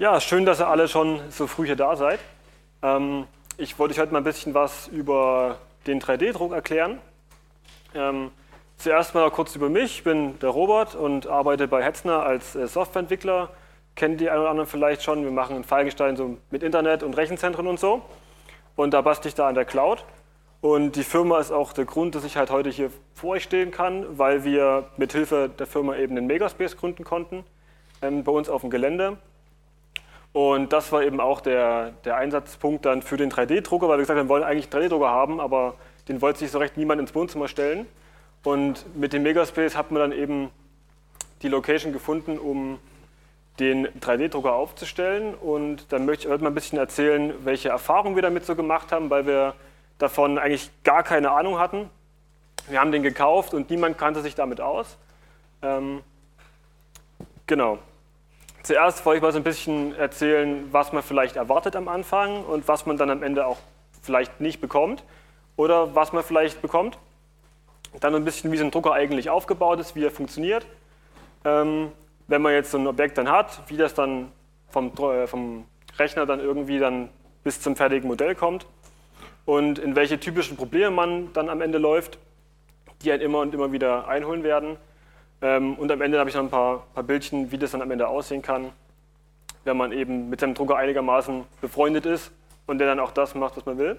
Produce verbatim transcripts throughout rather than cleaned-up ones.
Ja, schön, dass ihr alle schon so früh hier da seid. Ähm, ich wollte euch heute mal ein bisschen was über den drei D Druck erklären. Ähm, zuerst mal kurz über mich. Ich bin der Robert und arbeite bei Hetzner als äh, Softwareentwickler. Kennt die einen oder anderen vielleicht schon. Wir machen in Falkenstein so mit Internet und Rechenzentren und so. Und da bastle ich da an der Cloud. Und die Firma ist auch der Grund, dass ich halt heute hier vor euch stehen kann, weil wir mit Hilfe der Firma eben einen Megaspace gründen konnten, ähm, bei uns auf dem Gelände. Und das war eben auch der, der Einsatzpunkt dann für den drei D Drucker, weil wir gesagt haben, wir wollen eigentlich einen drei D Drucker haben, aber den wollte sich so recht niemand ins Wohnzimmer stellen. Und mit dem Megaspace hat man dann eben die Location gefunden, um den drei D Drucker aufzustellen. Und dann möchte ich heute mal ein bisschen erzählen, welche Erfahrungen wir damit so gemacht haben, weil wir davon eigentlich gar keine Ahnung hatten. Wir haben den gekauft und niemand kannte sich damit aus. Ähm, genau. Zuerst wollte ich mal so ein bisschen erzählen, was man vielleicht erwartet am Anfang und was man dann am Ende auch vielleicht nicht bekommt oder was man vielleicht bekommt. Dann ein bisschen, wie so ein Drucker eigentlich aufgebaut ist, wie er funktioniert. Ähm, wenn man jetzt so ein Objekt dann hat, wie das dann vom, vom Rechner dann irgendwie dann bis zum fertigen Modell kommt und in welche typischen Probleme man dann am Ende läuft, die einen immer und immer wieder einholen werden. Und am Ende habe ich noch ein paar, paar Bildchen, wie das dann am Ende aussehen kann, wenn man eben mit seinem Drucker einigermaßen befreundet ist und der dann auch das macht, was man will.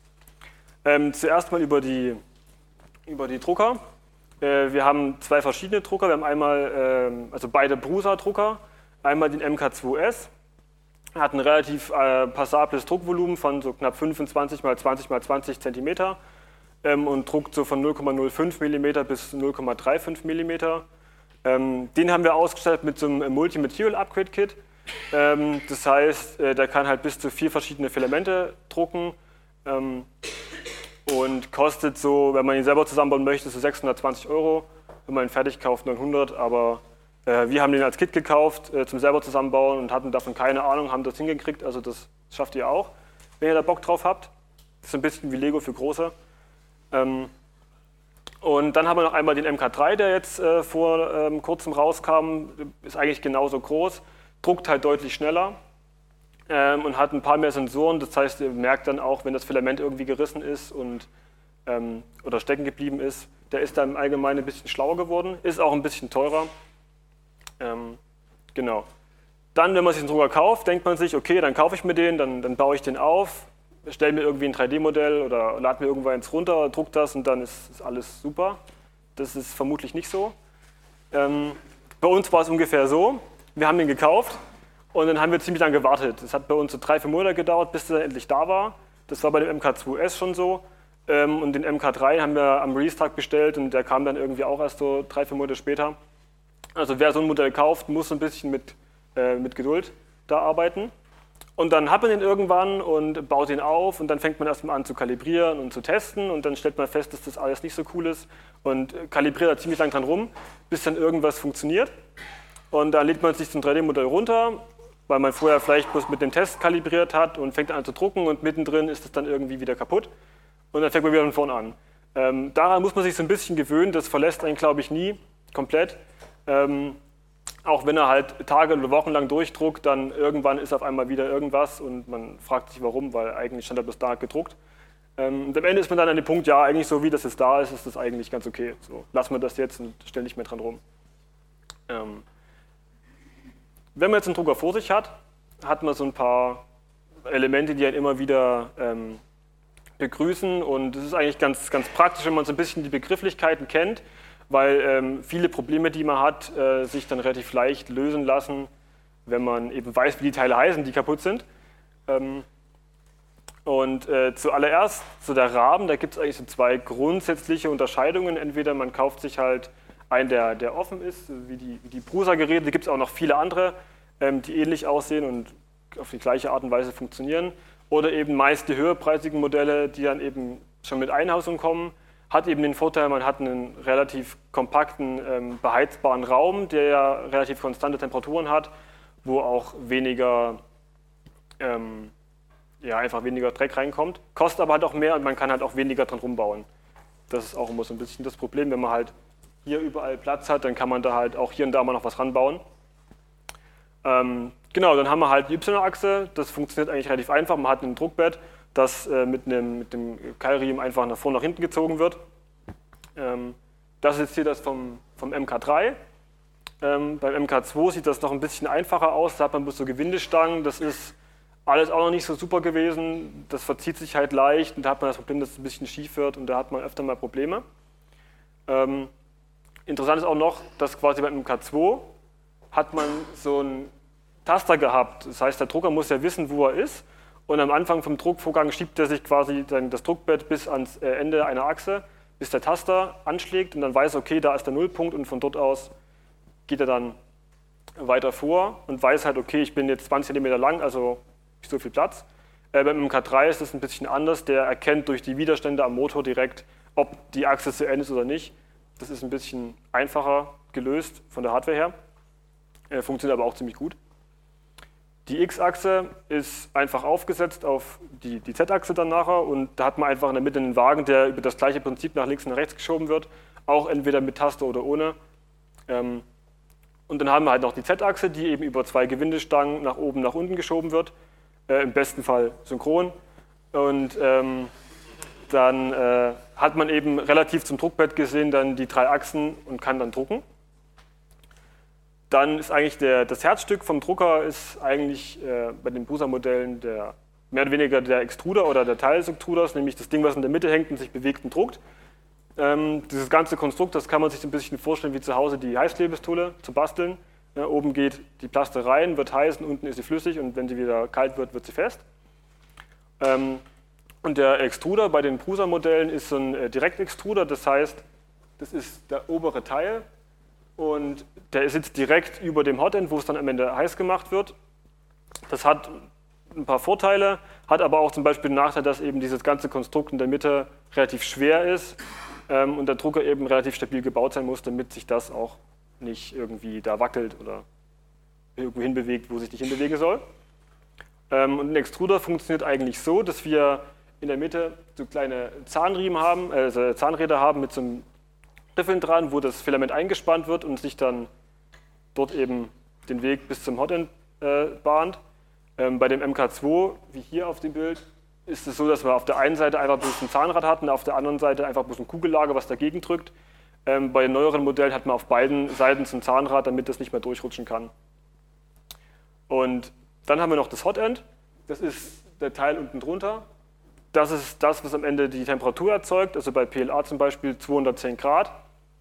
Ähm, zuerst mal über die, über die Drucker. Äh, wir haben zwei verschiedene Drucker. Wir haben einmal, äh, also beide Prusa-Drucker, einmal den M K zwei S. Er hat ein relativ äh, passables Druckvolumen von so knapp fünfundzwanzig mal zwanzig mal zwanzig Zentimeter. Und druckt so von null Komma null fünf Millimeter bis null Komma fünfunddreißig Millimeter. Ähm, den haben wir ausgestattet mit so einem Multi-Material-Upgrade-Kit. Ähm, das heißt, äh, der kann halt bis zu vier verschiedene Filamente drucken ähm, und kostet so, wenn man ihn selber zusammenbauen möchte, so sechshundertzwanzig Euro. Wenn man ihn fertig kauft, neunhundert. Aber äh, wir haben den als Kit gekauft äh, zum selber zusammenbauen und hatten davon keine Ahnung, haben das hingekriegt. Also das schafft ihr auch, wenn ihr da Bock drauf habt. Das ist ein bisschen wie Lego für Große. Ähm, und dann haben wir noch einmal den M K drei, der jetzt äh, vor ähm, kurzem rauskam, ist eigentlich genauso groß, druckt halt deutlich schneller ähm, und hat ein paar mehr Sensoren. Das heißt, ihr merkt dann auch, wenn das Filament irgendwie gerissen ist und, ähm, oder stecken geblieben ist, der ist dann im Allgemeinen ein bisschen schlauer geworden, ist auch ein bisschen teurer. Ähm, genau. Dann, wenn man sich den Drucker kauft, denkt man sich, okay, dann kaufe ich mir den, dann, dann baue ich den auf. Stell mir irgendwie ein drei D Modell oder lad mir irgendwo eins runter, druck das und dann ist, ist alles super. Das ist vermutlich nicht so. Ähm, bei uns war es ungefähr so, wir haben den gekauft und dann haben wir ziemlich lange gewartet. Es hat bei uns so drei, vier Monate gedauert, bis der endlich da war. Das war bei dem M K zwei S schon so. Ähm, und den M K drei haben wir am Release-Tag bestellt und der kam dann irgendwie auch erst so drei, vier Monate später. Also wer so ein Modell kauft, muss ein bisschen mit, äh, mit Geduld da arbeiten. Und dann hat man den irgendwann und baut ihn auf und dann fängt man erstmal an zu kalibrieren und zu testen und dann stellt man fest, dass das alles nicht so cool ist und kalibriert da ziemlich lang dran rum, bis dann irgendwas funktioniert. Und dann lädt man sich so ein drei D Modell runter, weil man vorher vielleicht bloß mit dem Test kalibriert hat und fängt an zu drucken und mittendrin ist es dann irgendwie wieder kaputt und dann fängt man wieder von vorne an. Ähm, daran muss man sich so ein bisschen gewöhnen, das verlässt einen, glaube ich, nie komplett. Ähm, Auch wenn er halt Tage oder Wochen lang durchdruckt, dann irgendwann ist auf einmal wieder irgendwas und man fragt sich warum, weil eigentlich stand er bis da gedruckt. Und am Ende ist man dann an dem Punkt, ja, eigentlich so wie das jetzt da ist, ist das eigentlich ganz okay. So, lassen wir das jetzt und stellen nicht mehr dran rum. Ähm, wenn man jetzt einen Drucker vor sich hat, hat man so ein paar Elemente, die einen immer wieder ähm, begrüßen und es ist eigentlich ganz, ganz praktisch, wenn man so ein bisschen die Begrifflichkeiten kennt, weil ähm, viele Probleme, die man hat, äh, sich dann relativ leicht lösen lassen, wenn man eben weiß, wie die Teile heißen, die kaputt sind. Ähm, und äh, zuallererst, so der Rahmen, da gibt es eigentlich so zwei grundsätzliche Unterscheidungen. Entweder man kauft sich halt einen, der, der offen ist, wie die, wie die Prusa-Geräte, da gibt es auch noch viele andere, ähm, die ähnlich aussehen und auf die gleiche Art und Weise funktionieren. Oder eben meist die höherpreisigen Modelle, die dann eben schon mit Einhausung kommen. Hat eben den Vorteil, man hat einen relativ kompakten, ähm, beheizbaren Raum, der ja relativ konstante Temperaturen hat, wo auch weniger, ähm, ja, einfach weniger Dreck reinkommt. Kostet aber halt auch mehr und man kann halt auch weniger dran rumbauen. Das ist auch immer so ein bisschen das Problem, wenn man halt hier überall Platz hat, dann kann man da halt auch hier und da mal noch was ranbauen. Ähm, genau, dann haben wir halt die Y-Achse, das funktioniert eigentlich relativ einfach. Man hat ein Druckbett, das äh, mit, einem, mit dem Keilriemen einfach nach vorne nach hinten gezogen wird. Ähm, das ist jetzt hier das vom, vom M K drei. Ähm, beim M K zwei sieht das noch ein bisschen einfacher aus, da hat man bloß so Gewindestangen, das ist alles auch noch nicht so super gewesen, das verzieht sich halt leicht und da hat man das Problem, dass es ein bisschen schief wird und da hat man öfter mal Probleme. Ähm, interessant ist auch noch, dass quasi beim M K zwei hat man so einen Taster gehabt, das heißt der Drucker muss ja wissen, wo er ist und am Anfang vom Druckvorgang schiebt er sich quasi dann das Druckbett bis ans Ende einer Achse, bis der Taster anschlägt und dann weiß er, okay, da ist der Nullpunkt und von dort aus geht er dann weiter vor und weiß halt, okay, ich bin jetzt zwanzig Zentimeter lang, also so viel Platz. Äh, beim M K drei ist es ein bisschen anders, der erkennt durch die Widerstände am Motor direkt, ob die Achse zu Ende ist oder nicht. Das ist ein bisschen einfacher gelöst von der Hardware her, äh, funktioniert aber auch ziemlich gut. Die X-Achse ist einfach aufgesetzt auf die, die Z-Achse dann nachher und da hat man einfach in der Mitte einen Wagen, der über das gleiche Prinzip nach links und nach rechts geschoben wird, auch entweder mit Taste oder ohne. Ähm, und dann haben wir halt noch die Z-Achse, die eben über zwei Gewindestangen nach oben, nach unten geschoben wird. Äh, im besten Fall synchron. Und ähm, dann äh, hat man eben relativ zum Druckbett gesehen dann die drei Achsen und kann dann drucken. Dann ist eigentlich der, das Herzstück vom Drucker ist eigentlich äh, bei den Prusa-Modellen der, mehr oder weniger der Extruder oder der Teil des Extruders, nämlich das Ding, was in der Mitte hängt und sich bewegt und druckt. Ähm, dieses ganze Konstrukt, das kann man sich so ein bisschen vorstellen wie zu Hause die Heißklebepistole zu basteln. Ja, oben geht die Plaste rein, wird heiß und unten ist sie flüssig und wenn sie wieder kalt wird, wird sie fest. Ähm, und der Extruder bei den Prusa-Modellen ist so ein äh, Direktextruder, das heißt, das ist der obere Teil und der sitzt direkt über dem Hotend, wo es dann am Ende heiß gemacht wird. Das hat ein paar Vorteile, hat aber auch zum Beispiel den Nachteil, dass eben dieses ganze Konstrukt in der Mitte relativ schwer ist ähm, und der Drucker eben relativ stabil gebaut sein muss, damit sich das auch nicht irgendwie da wackelt oder irgendwo hinbewegt, wo sich nicht hinbewegen soll. Ähm, und ein Extruder funktioniert eigentlich so, dass wir in der Mitte so kleine Zahnriemen haben, also Zahnräder haben mit so einem Riffeln dran, wo das Filament eingespannt wird und sich dann dort eben den Weg bis zum Hotend äh, bahnt. Ähm, bei dem M K zwei, wie hier auf dem Bild, ist es so, dass wir auf der einen Seite einfach bloß ein Zahnrad hatten, auf der anderen Seite einfach bloß ein Kugellager, was dagegen drückt. Ähm, bei den neueren Modellen hat man auf beiden Seiten so ein Zahnrad, damit das nicht mehr durchrutschen kann. Und dann haben wir noch das Hotend, das ist der Teil unten drunter. Das ist das, was am Ende die Temperatur erzeugt, also bei P L A zum Beispiel zweihundertzehn Grad.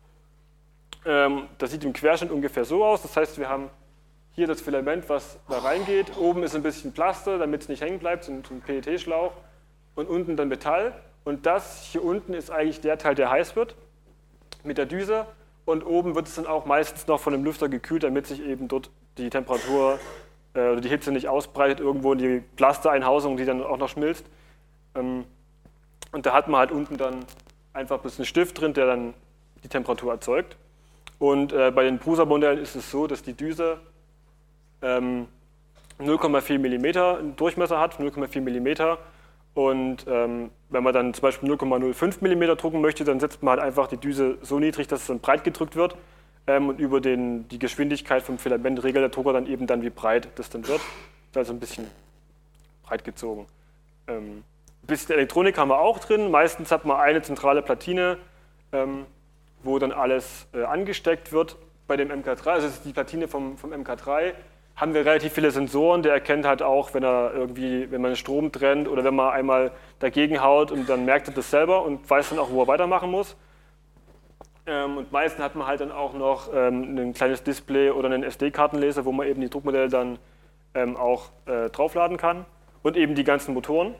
Ähm, das sieht im Querschnitt ungefähr so aus, das heißt, wir haben hier das Filament, was da reingeht. Oben ist ein bisschen Plaste, damit es nicht hängen bleibt, so ein P E T-Schlauch. Und unten dann Metall. Und das hier unten ist eigentlich der Teil, der heiß wird mit der Düse. Und oben wird es dann auch meistens noch von dem Lüfter gekühlt, damit sich eben dort die Temperatur äh, oder die Hitze nicht ausbreitet, irgendwo in die Plasteinhausung, die dann auch noch schmilzt. Ähm, und da hat man halt unten dann einfach bloß einen Stift drin, der dann die Temperatur erzeugt. Und äh, bei den Prusa-Modellen ist es so, dass die Düse ähm, null Komma vier Millimeter Durchmesser hat, null Komma vier Millimeter. Und ähm, wenn man dann zum Beispiel null Komma null fünf Millimeter drucken möchte, dann setzt man halt einfach die Düse so niedrig, dass es dann breit gedrückt wird. Ähm, und über den, die Geschwindigkeit vom Filament regelt der Drucker dann eben dann, wie breit das dann wird. Also ein bisschen breit gezogen. Ähm, ein bisschen Elektronik haben wir auch drin. Meistens hat man eine zentrale Platine, ähm, wo dann alles äh, angesteckt wird. Bei dem M K drei, also das ist die Platine vom, vom M K drei, haben wir relativ viele Sensoren. Der erkennt halt auch, wenn er irgendwie, wenn man Strom trennt oder wenn man einmal dagegen haut und dann merkt er das selber und weiß dann auch, wo er weitermachen muss. Ähm, und meistens hat man halt dann auch noch ähm, ein kleines Display oder einen S D-Kartenleser, wo man eben die Druckmodelle dann ähm, auch äh, draufladen kann und eben die ganzen Motoren.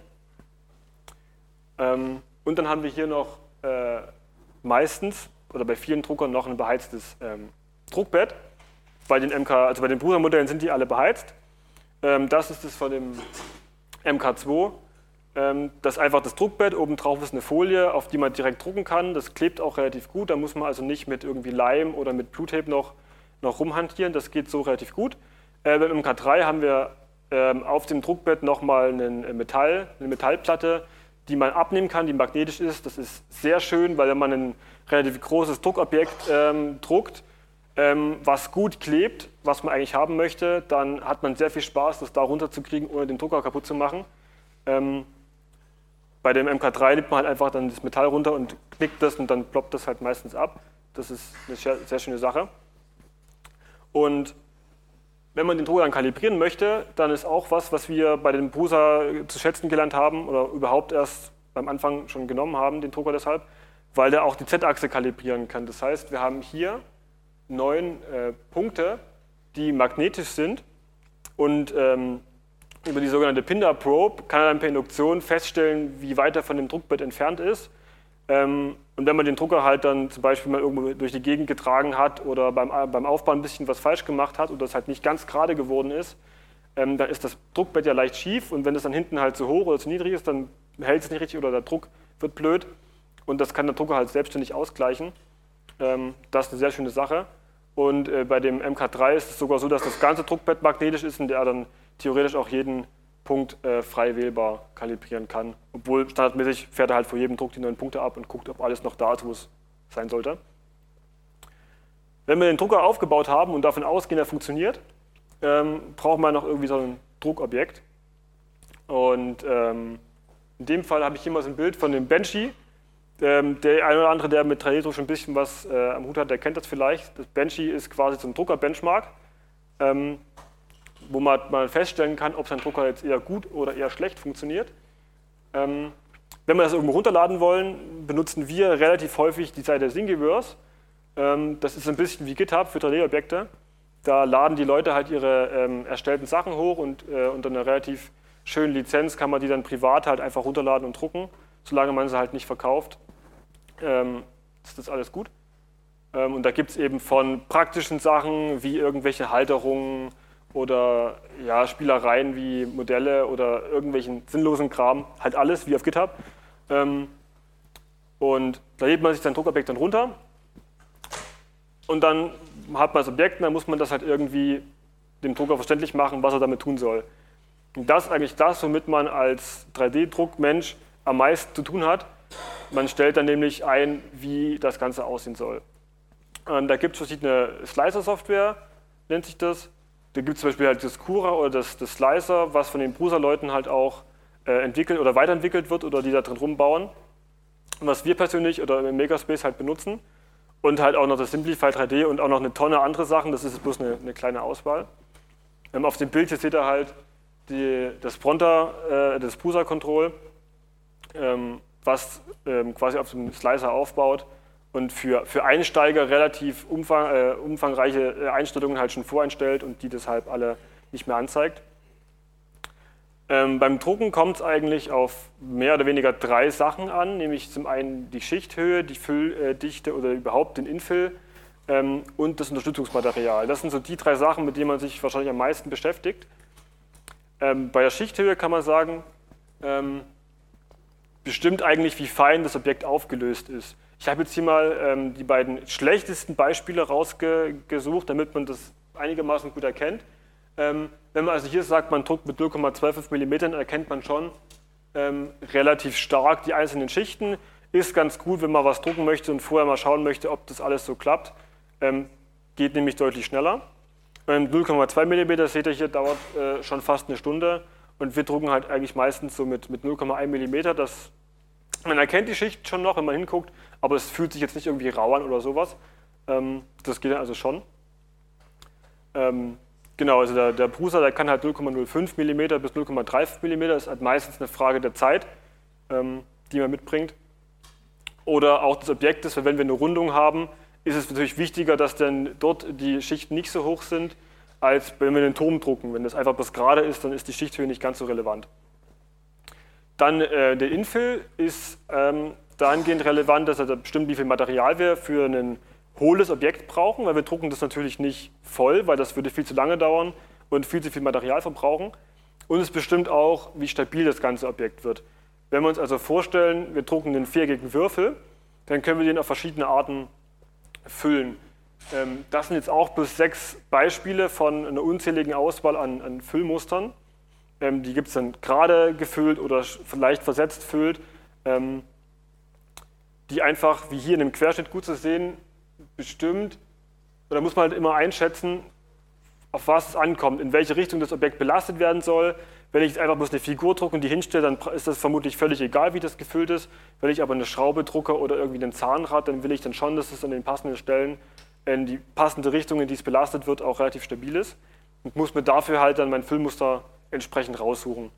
Ähm, und dann haben wir hier noch äh, meistens oder bei vielen Druckern noch ein beheiztes ähm, Druckbett. Bei den M K, also bei den Prusa-Modellen sind die alle beheizt. Ähm, das ist das von dem M K zwei. Ähm, das ist einfach das Druckbett. Obendrauf ist eine Folie, auf die man direkt drucken kann. Das klebt auch relativ gut. Da muss man also nicht mit irgendwie Leim oder mit Bluttape noch, noch rumhantieren. Das geht so relativ gut. Äh, beim M K drei haben wir ähm, auf dem Druckbett nochmal einen Metall, eine Metallplatte, die man abnehmen kann, die magnetisch ist. Das ist sehr schön, weil wenn man ein relativ großes Druckobjekt ähm, druckt, ähm, was gut klebt, was man eigentlich haben möchte, dann hat man sehr viel Spaß, das da runterzukriegen, ohne den Drucker kaputt zu machen. Ähm, bei dem M K drei nimmt man halt einfach dann das Metall runter und knickt das und dann ploppt das halt meistens ab. Das ist eine sehr, sehr schöne Sache. Und wenn man den Drucker dann kalibrieren möchte, dann ist auch was, was wir bei dem Prusa zu schätzen gelernt haben oder überhaupt erst beim Anfang schon genommen haben, den Drucker deshalb, weil der auch die Z-Achse kalibrieren kann. Das heißt, wir haben hier neun äh, Punkte, die magnetisch sind und ähm, über die sogenannte Pinder Probe kann er dann per Induktion feststellen, wie weit er von dem Druckbett entfernt ist. Ähm, und wenn man den Drucker halt dann zum Beispiel mal irgendwo durch die Gegend getragen hat oder beim, beim Aufbau ein bisschen was falsch gemacht hat oder es halt nicht ganz gerade geworden ist, ähm, dann ist das Druckbett ja leicht schief und wenn es dann hinten halt zu hoch oder zu niedrig ist, dann hält es nicht richtig oder der Druck wird blöd und das kann der Drucker halt selbstständig ausgleichen. Ähm, das ist eine sehr schöne Sache. Und äh, bei dem M K drei ist es sogar so, dass das ganze Druckbett magnetisch ist und der dann theoretisch auch jeden Punkt äh, frei wählbar kalibrieren kann. Obwohl standardmäßig fährt er halt vor jedem Druck die neuen Punkte ab und guckt, ob alles noch da ist, wo es sein sollte. Wenn wir den Drucker aufgebaut haben und davon ausgehen, er funktioniert, ähm, brauchen wir noch irgendwie so ein Druckobjekt. Und ähm, in dem Fall habe ich hier mal so ein Bild von dem Benchy. Ähm, der eine oder andere, der mit drei D-Druck schon ein bisschen was äh, am Hut hat, der kennt das vielleicht. Das Benchy ist quasi so ein Drucker-Benchmark. Ähm, wo man mal feststellen kann, ob sein Drucker jetzt eher gut oder eher schlecht funktioniert. Ähm, wenn wir das irgendwo runterladen wollen, benutzen wir relativ häufig die Seite Thingiverse. Ähm, das ist ein bisschen wie GitHub für drei D-Objekte. Da laden die Leute halt ihre ähm, erstellten Sachen hoch und äh, unter einer relativ schönen Lizenz kann man die dann privat halt einfach runterladen und drucken, solange man sie halt nicht verkauft. Ähm, ist das alles gut. Ähm, und da gibt es eben von praktischen Sachen wie irgendwelche Halterungen, oder ja, Spielereien wie Modelle oder irgendwelchen sinnlosen Kram, halt alles wie auf GitHub. Ähm, und da lädt man sich sein Druckobjekt dann runter und dann hat man das Objekt und dann muss man das halt irgendwie dem Drucker verständlich machen, was er damit tun soll. Und das ist eigentlich das, womit man als drei D-Druckmensch am meisten zu tun hat. Man stellt dann nämlich ein, wie das Ganze aussehen soll. Ähm, da gibt es verschiedene Slicer-Software, nennt sich das. Da gibt es zum Beispiel halt das Cura oder das, das Slicer, was von den Prusa-Leuten halt auch äh, entwickelt oder weiterentwickelt wird oder die da drin rumbauen. Was wir persönlich oder im Makerspace halt benutzen. Und halt auch noch das Simplify drei D und auch noch eine Tonne andere Sachen. Das ist bloß eine, eine kleine Auswahl. Ähm, auf dem Bild hier seht ihr halt die, das Pronta, äh, das Prusa Control, ähm, was ähm, quasi auf dem Slicer aufbaut. Und für, für Einsteiger relativ umfang, äh, umfangreiche Einstellungen halt schon voreinstellt und die deshalb alle nicht mehr anzeigt. Ähm, beim Drucken kommt es eigentlich auf mehr oder weniger drei Sachen an, nämlich zum einen die Schichthöhe, die Fülldichte oder überhaupt den Infill ähm, und das Unterstützungsmaterial. Das sind so die drei Sachen, mit denen man sich wahrscheinlich am meisten beschäftigt. Ähm, bei der Schichthöhe kann man sagen, ähm, bestimmt eigentlich, wie fein das Objekt aufgelöst ist. Ich habe jetzt hier mal ähm, die beiden schlechtesten Beispiele rausgesucht, damit man das einigermaßen gut erkennt. Ähm, wenn man also hier sagt, man druckt mit null Komma fünfundzwanzig Millimeter, dann erkennt man schon ähm, relativ stark die einzelnen Schichten. Ist ganz gut, wenn man was drucken möchte und vorher mal schauen möchte, ob das alles so klappt. Ähm, geht nämlich deutlich schneller. Ähm, null Komma zwei Millimeter, seht ihr hier, dauert äh, schon fast eine Stunde. Und wir drucken halt eigentlich meistens so mit, mit null Komma eins Millimeter. Das, man erkennt die Schicht schon noch, wenn man hinguckt, aber es fühlt sich jetzt nicht irgendwie rau an oder sowas. Ähm, das geht also schon. Ähm, genau, also der, der Prusa, der kann halt null Komma null fünf Millimeter bis null Komma fünfunddreißig Millimeter. Das ist halt meistens eine Frage der Zeit, ähm, die man mitbringt. Oder auch des Objektes, weil wenn wir eine Rundung haben, ist es natürlich wichtiger, dass dann dort die Schichten nicht so hoch sind, als wenn wir den Turm drucken. Wenn das einfach bloß gerade ist, dann ist die Schichthöhe nicht ganz so relevant. Dann äh, der Infill ist ähm, dahingehend relevant, dass er da bestimmt, wie viel Material wir für ein hohles Objekt brauchen, weil wir drucken das natürlich nicht voll, weil das würde viel zu lange dauern und viel zu viel Material verbrauchen. Und es bestimmt auch, wie stabil das ganze Objekt wird. Wenn wir uns also vorstellen, wir drucken einen viereckigen Würfel, dann können wir den auf verschiedene Arten füllen. Ähm, das sind jetzt auch bloß sechs Beispiele von einer unzähligen Auswahl an, an Füllmustern. Ähm, die gibt es dann gerade gefüllt oder vielleicht versetzt füllt, ähm, die einfach, wie hier in dem Querschnitt gut zu sehen, bestimmt da muss man halt immer einschätzen, auf was es ankommt, in welche Richtung das Objekt belastet werden soll. Wenn ich jetzt einfach bloß eine Figur drucke und die hinstelle, dann ist das vermutlich völlig egal, wie das gefüllt ist. Wenn ich aber eine Schraube drucke oder irgendwie ein Zahnrad, dann will ich dann schon, dass es an den passenden Stellen in die passende Richtung, in die es belastet wird, auch relativ stabil ist. Und muss mir dafür halt dann mein Füllmuster entsprechend raussuchen.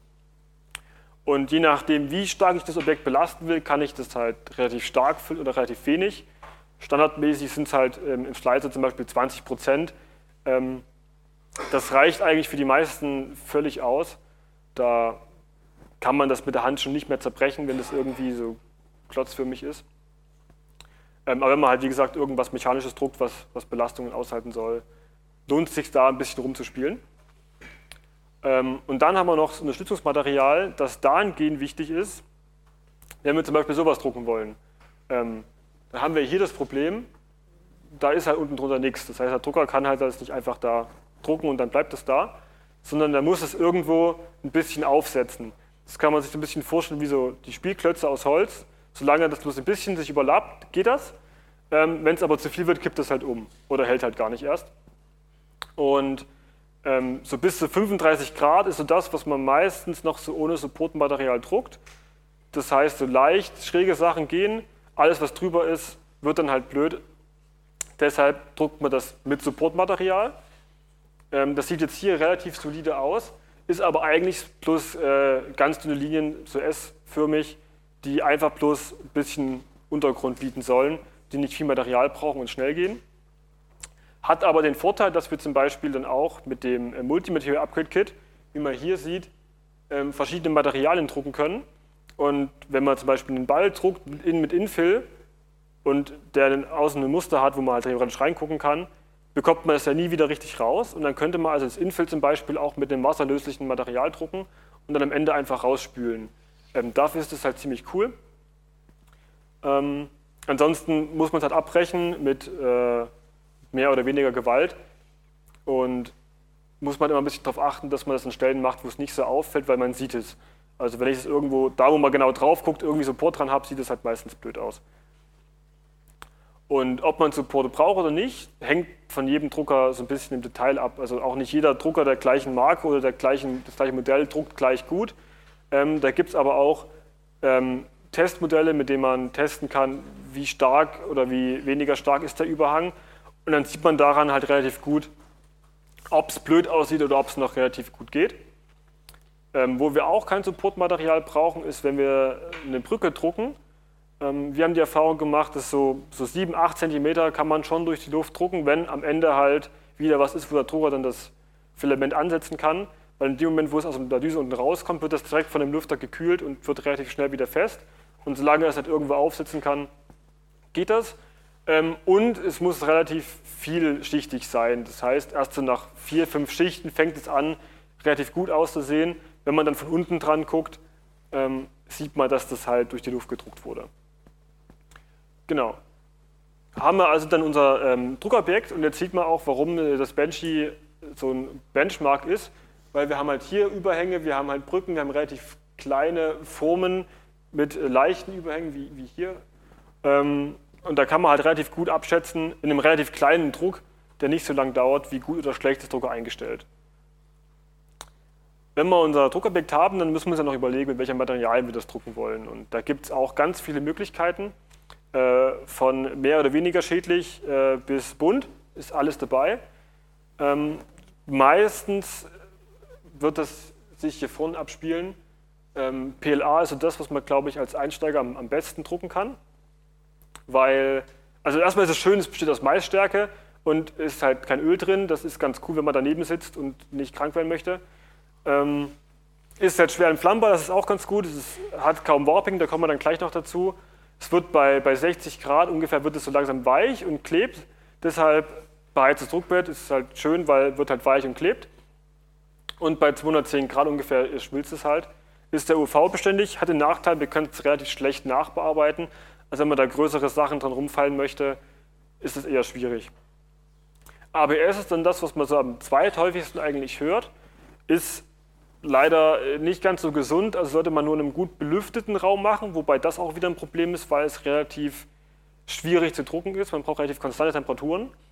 Und je nachdem, wie stark ich das Objekt belasten will, kann ich das halt relativ stark füllen oder relativ wenig. Standardmäßig sind es halt ähm, im Slicer zum Beispiel zwanzig Prozent. Ähm, das reicht eigentlich für die meisten völlig aus. Da kann man das mit der Hand schon nicht mehr zerbrechen, wenn das irgendwie so klotzförmig ist. Ähm, aber wenn man halt, wie gesagt, irgendwas Mechanisches druckt, was, was Belastungen aushalten soll, lohnt es sich da ein bisschen rumzuspielen. Ähm, und dann haben wir noch so ein Unterstützungsmaterial, das dahingehend wichtig ist, wenn wir zum Beispiel sowas drucken wollen. Ähm, dann haben wir hier das Problem, da ist halt unten drunter nichts. Das heißt, der Drucker kann halt das nicht einfach da drucken und dann bleibt es da, sondern der muss es irgendwo ein bisschen aufsetzen. Das kann man sich so ein bisschen vorstellen wie so die Spielklötze aus Holz. Solange das bloß ein bisschen sich überlappt, geht das. Ähm, wenn es aber zu viel wird, kippt es halt um oder hält halt gar nicht erst. Und ähm, so bis zu fünfunddreißig Grad ist so das, was man meistens noch so ohne Supportmaterial druckt. Das heißt, so leicht schräge Sachen gehen, alles was drüber ist, wird dann halt blöd. Deshalb druckt man das mit Supportmaterial. Ähm, das sieht jetzt hier relativ solide aus, ist aber eigentlich bloß äh, ganz dünne Linien, so S-förmig, die einfach bloß ein bisschen Untergrund bieten sollen, die nicht viel Material brauchen und schnell gehen. Hat aber den Vorteil, dass wir zum Beispiel dann auch mit dem Multi-Material Upgrade Kit, wie man hier sieht, ähm, verschiedene Materialien drucken können. Und wenn man zum Beispiel einen Ball druckt mit, in, mit Infill und der dann außen ein Muster hat, wo man halt theoretisch reingucken kann, bekommt man das ja nie wieder richtig raus. Und dann könnte man also das Infill zum Beispiel auch mit einem wasserlöslichen Material drucken und dann am Ende einfach rausspülen. Ähm, dafür ist das halt ziemlich cool. Ähm, ansonsten muss man es halt abbrechen mit äh, mehr oder weniger Gewalt und muss man immer ein bisschen darauf achten, dass man das an Stellen macht, wo es nicht so auffällt, weil man sieht es. Also wenn ich es irgendwo, da wo man genau drauf guckt, irgendwie Support dran habe, sieht es halt meistens blöd aus. Und ob man Support braucht oder nicht, hängt von jedem Drucker so ein bisschen im Detail ab. Also auch nicht jeder Drucker der gleichen Marke oder der gleichen, das gleiche Modell druckt gleich gut. Ähm, da gibt es aber auch ähm, Testmodelle, mit denen man testen kann, wie stark oder wie weniger stark ist der Überhang. Und dann sieht man daran halt relativ gut, ob es blöd aussieht oder ob es noch relativ gut geht. Ähm, wo wir auch kein Supportmaterial brauchen, ist, wenn wir eine Brücke drucken. Ähm, wir haben die Erfahrung gemacht, dass so, so sieben, acht Zentimeter kann man schon durch die Luft drucken, wenn am Ende halt wieder was ist, wo der Drucker dann das Filament ansetzen kann. Weil in dem Moment, wo es aus der Düse unten rauskommt, wird das direkt von dem Lüfter gekühlt und wird relativ schnell wieder fest. Und solange es halt irgendwo aufsitzen kann, geht das. Ähm, und es muss relativ vielschichtig sein. Das heißt, erst so nach vier, fünf Schichten fängt es an, relativ gut auszusehen. Wenn man dann von unten dran guckt, ähm, sieht man, dass das halt durch die Luft gedruckt wurde. Genau. Haben wir also dann unser ähm, Druckobjekt und jetzt sieht man auch, warum das Benchy so ein Benchmark ist, weil wir haben halt hier Überhänge, wir haben halt Brücken, wir haben relativ kleine Formen mit äh, leichten Überhängen, wie, wie hier. Ähm, und da kann man halt relativ gut abschätzen, in einem relativ kleinen Druck, der nicht so lange dauert, wie gut oder schlecht ist der Drucker eingestellt. Wenn wir unser Druckobjekt haben, dann müssen wir uns ja noch überlegen, mit welchem Material wir das drucken wollen. Und da gibt es auch ganz viele Möglichkeiten. Äh, von mehr oder weniger schädlich äh, bis bunt ist alles dabei. Ähm, meistens wird das sich hier vorne abspielen. Ähm, P L A ist so das, was man, glaube ich, als Einsteiger am, am besten drucken kann. Weil, also erstmal ist es schön, es besteht aus Maisstärke und ist halt kein Öl drin. Das ist ganz cool, wenn man daneben sitzt und nicht krank werden möchte. Ähm, ist halt schwer entflammbar, das ist auch ganz gut. Es ist, hat kaum Warping, da kommen wir dann gleich noch dazu. Es wird bei, bei sechzig Grad ungefähr wird es so langsam weich und klebt. Deshalb beheiztes Druckbett ist halt schön, weil wird halt weich und klebt. Und bei zweihundertzehn Grad ungefähr schmilzt es halt. Ist der U V-beständig, hat den Nachteil, wir können es relativ schlecht nachbearbeiten. Also wenn man da größere Sachen dran rumfallen möchte, ist es eher schwierig. A B S ist dann das, was man so am zweithäufigsten eigentlich hört. Ist leider nicht ganz so gesund, also sollte man nur in einem gut belüfteten Raum machen, wobei das auch wieder ein Problem ist, weil es relativ schwierig zu drucken ist. Man braucht relativ konstante Temperaturen.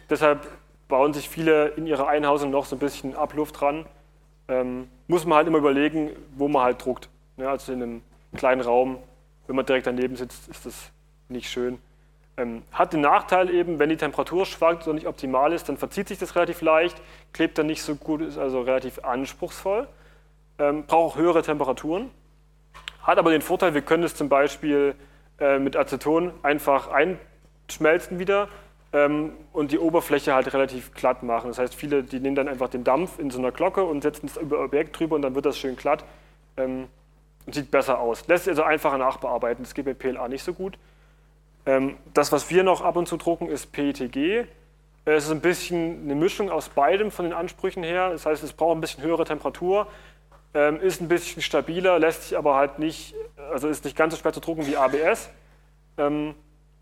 Deshalb bauen sich viele in ihrer Einhausung noch so ein bisschen Abluft dran. Ähm, muss man halt immer überlegen, wo man halt druckt. Ja, also in einem kleinen Raum, wenn man direkt daneben sitzt, ist das nicht schön. Ähm, hat den Nachteil eben, wenn die Temperatur schwankt oder nicht optimal ist, dann verzieht sich das relativ leicht, klebt dann nicht so gut, ist also relativ anspruchsvoll, ähm, braucht auch höhere Temperaturen. Hat aber den Vorteil, wir können es zum Beispiel äh, mit Aceton einfach einschmelzen wieder ähm, und die Oberfläche halt relativ glatt machen. Das heißt, viele, die nehmen dann einfach den Dampf in so einer Glocke und setzen es über Objekt drüber und dann wird das schön glatt ähm, und sieht besser aus. Lässt sich also einfacher nachbearbeiten, das geht mit P L A nicht so gut. Ähm, das, was wir noch ab und zu drucken, ist P E T G. Es ist ein bisschen eine Mischung aus beidem von den Ansprüchen her. Das heißt, es braucht ein bisschen höhere Temperatur. Ähm, ist ein bisschen stabiler, lässt sich aber halt nicht, also ist nicht ganz so schwer zu drucken wie A B S ähm,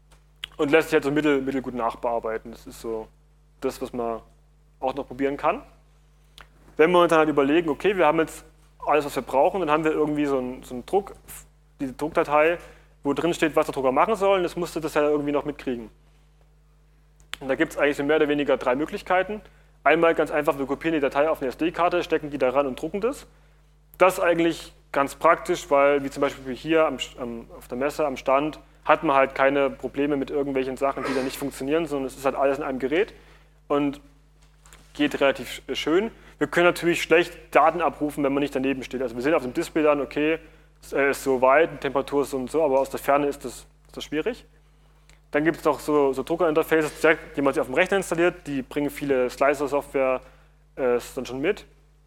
und lässt sich halt so mittel, mittelgut nachbearbeiten. Das ist so das, was man auch noch probieren kann. Wenn wir uns dann halt überlegen, okay, wir haben jetzt alles, was wir brauchen, dann haben wir irgendwie so einen, so einen Druck, diese Druckdatei, wo drin steht, was der Drucker machen soll, und das musste das ja irgendwie noch mitkriegen. Und da gibt es eigentlich so mehr oder weniger drei Möglichkeiten. Einmal ganz einfach, wir kopieren die Datei auf eine S D-Karte, stecken die da ran und drucken das. Das ist eigentlich ganz praktisch, weil wie zum Beispiel hier am, am, auf der Messe am Stand hat man halt keine Probleme mit irgendwelchen Sachen, die da nicht funktionieren, sondern es ist halt alles in einem Gerät und geht relativ schön. Wir können natürlich schlecht Daten abrufen, wenn man nicht daneben steht. Also wir sehen auf dem Display dann, okay, es ist so weit, die Temperatur ist so und so, aber aus der Ferne ist das, ist das schwierig. Dann gibt es noch so, so Drucker-Interfaces, die man sich auf dem Rechner installiert, die bringen viele Slicer-Software äh, dann schon mit,